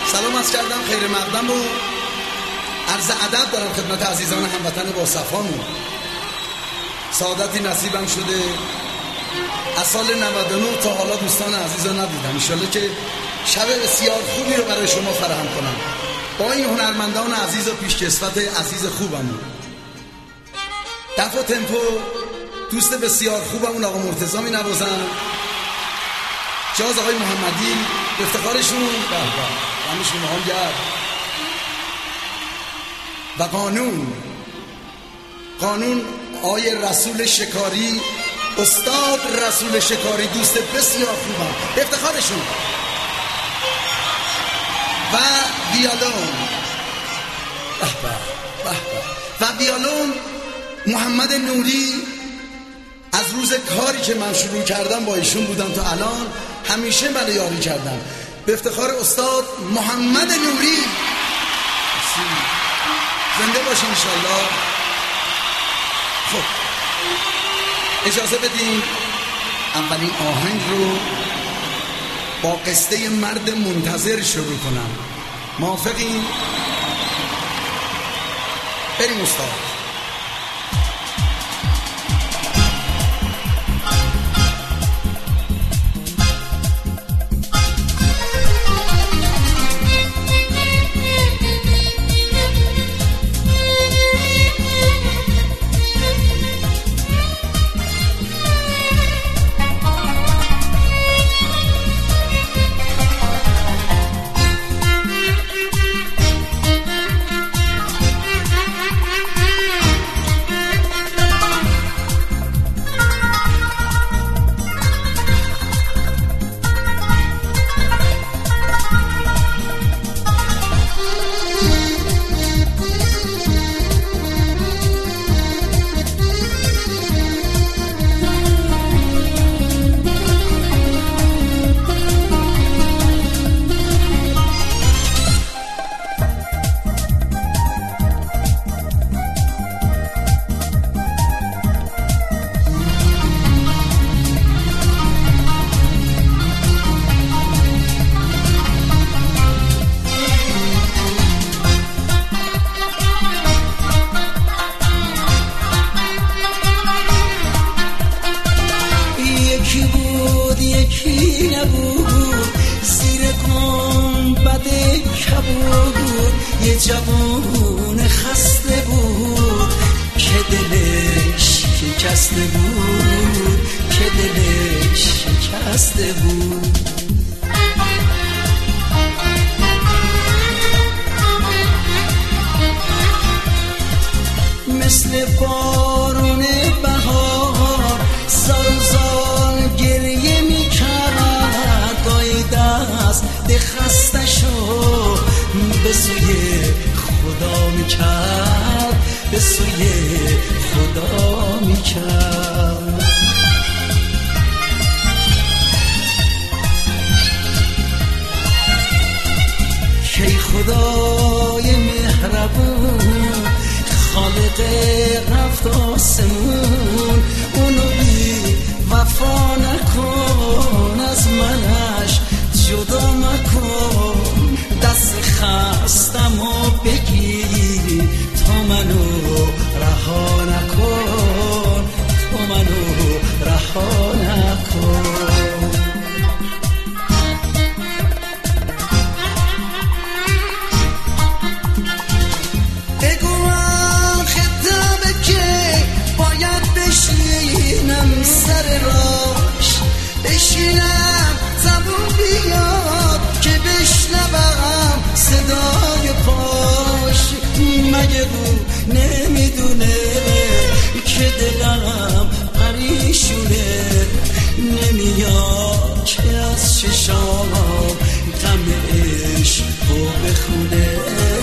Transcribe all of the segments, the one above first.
سلام عرض کردم، خیر مقدم و عرض ادب دارم خدمت عزیزان هموطن با صفامون. سعادتی نصیبم شده از سال 99 تا حالا دوستان عزیز رو ندیدم. انشالله که شب بسیار خوبی رو برای شما فراهم کنم با این هنرمندان عزیز و پیشکسوت عزیز خوبمون. دف و تمپو دوست بسیار خوبمون آقا مرتضی می نوازن، جاز آقای محمدی افتخارشون همشون هم گرد و قانون آقای رسول شکاری، استاد رسول شکاری دوست بسیار خوبم افتخارشون، و ویالون محمد نوری. از روز کاری که من شروع کردم با ایشون بودم تا الان همیشه من یاری کردم. به افتخار استاد محمد نوری زنده باشین انشالله. خب اجازه بدین اولین آهنگ رو با قصه مرد منتظر شروع کنم. موافقین؟ بریم استاد. جوون خسته بود که دلش شکسته بود مثل بارون بهار زار گریه میکرد، گاهی دست خسته‌شو به سوی خدا میکرد. کی خدای مهربون خالق رفت آسمون، اونو بی وفا نکن، از منش جدا مکن، دست خستمو بگیر تا منو رها نکن، بگوام خطابه که باید بشینم سر راش، بشینم زبون بیاد که بشنوم صدای پاش. مگه رو نمیدونه که دلم پریشونه، نمیاد که از چشام غم عشقو بخونه.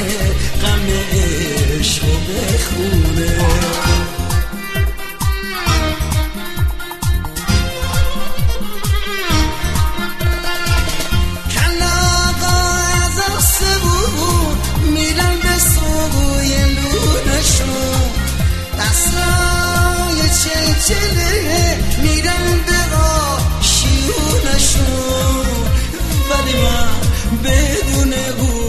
میرم به آشیونشون، ولی من بدون او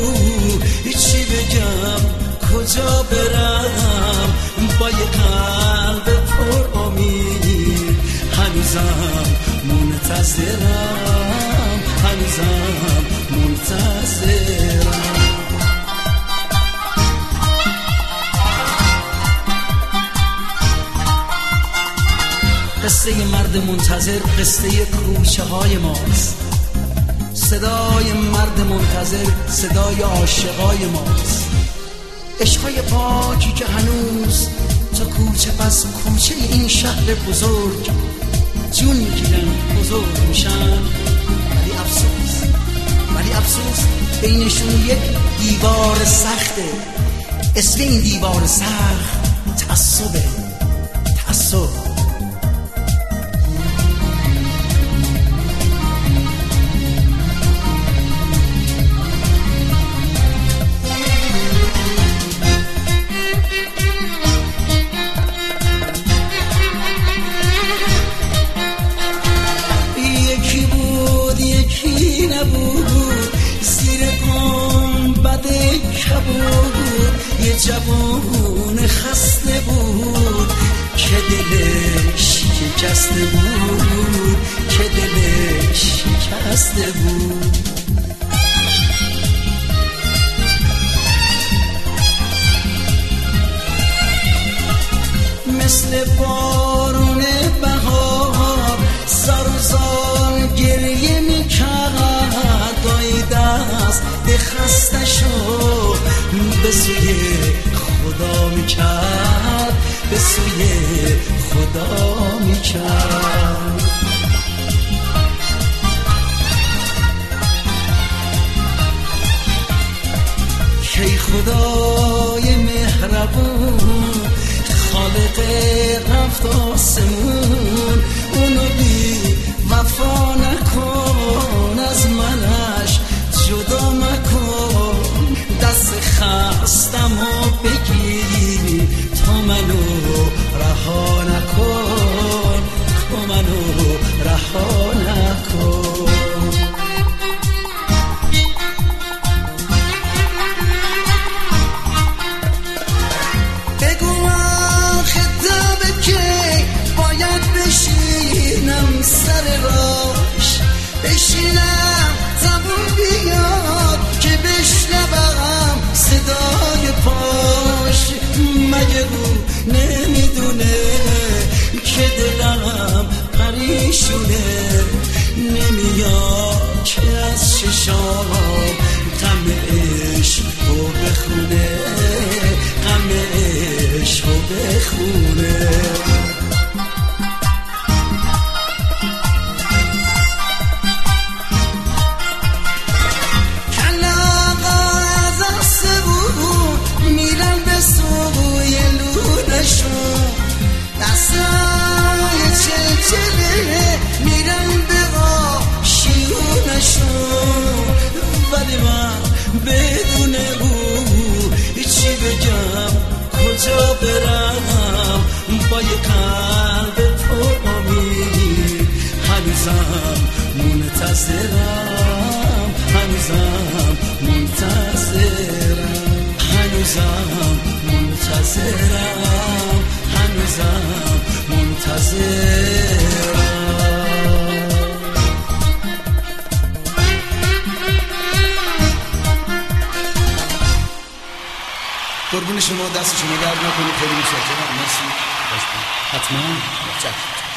منتظر قصه کوچه های ماست، صدای مرد منتظر صدای عاشقای ماست. عشقای پاکی که هنوز تا کوچه پس کوچه این شهر بزرگ جون میگیرن، بزرگ میشن، ولی افسوس بینشون یک دیوار سخته. اسم این دیوار سخت تعصبه. یکی بود یکی نبود، زیر پام بده کبود، یه جوان خسته بود که دلش شکسته بود. مثل بارون بهار زار گریه میکرد، دای دست به خسته شو به سوی خدا میکرد، کی خدای مهربون خالق رفت آسمون، اونو بی وفا نکن، از منش جدا مکن، دست خستمو بگیر تا منو رها نکن. سر راش بشینم زبون بیاد که بشنوم صدای پاش، مگه رو نمیدونه که دلم پریشونه، نمیاد که از ششام غم عشقو بخونه، غم عشقو بخونه. دستای چلچله میرن به آشیونشون، ولی من بدون او چی بگم کجا برم، با یه قلب پر امید هنوزم منتظرم، هنوزم منتظرم. قربون شما، دست شما درد نکنه، خیلی متشکرم. مرسی. حتما.